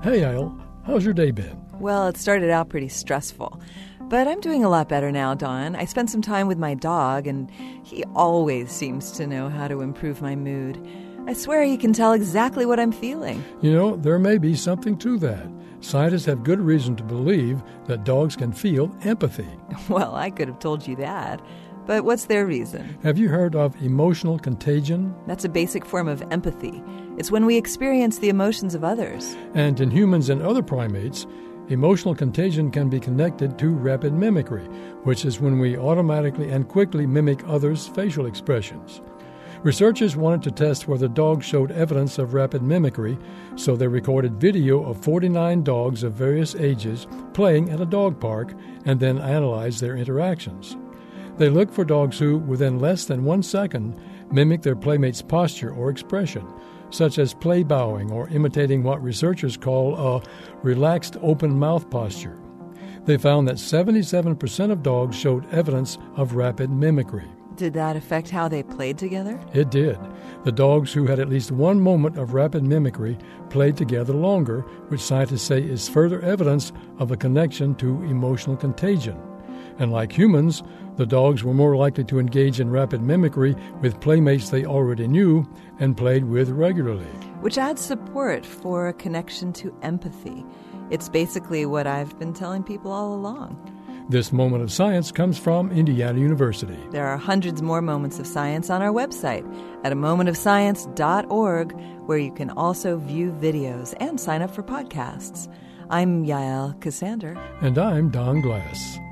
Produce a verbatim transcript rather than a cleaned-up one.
Hey, Yael. How's your day been? Well, it started out pretty stressful. But I'm doing a lot better now, Don. I spent some time with my dog, and he always seems to know how to improve my mood. I swear he can tell exactly what I'm feeling. You know, there may be something to that. Scientists have good reason to believe that dogs can feel empathy. Well, I could have told you that. But what's their reason? Have you heard of emotional contagion? That's a basic form of empathy. It's when we experience the emotions of others. And in humans and other primates, emotional contagion can be connected to rapid mimicry, which is when we automatically and quickly mimic others' facial expressions. Researchers wanted to test whether dogs showed evidence of rapid mimicry, so they recorded video of forty-nine dogs of various ages playing at a dog park and then analyzed their interactions. They looked for dogs who, within less than one second, mimic their playmate's posture or expression, such as play bowing or imitating what researchers call a relaxed open mouth posture. They found that seventy-seven percent of dogs showed evidence of rapid mimicry. Did that affect how they played together? It did. The dogs who had at least one moment of rapid mimicry played together longer, which scientists say is further evidence of a connection to emotional contagion. And like humans, the dogs were more likely to engage in rapid mimicry with playmates they already knew and played with regularly. Which adds support for a connection to empathy. It's basically what I've been telling people all along. This moment of science comes from Indiana University. There are hundreds more moments of science on our website at a moment of science dot org, where you can also view videos and sign up for podcasts. I'm Yael Cassander. And I'm Don Glass.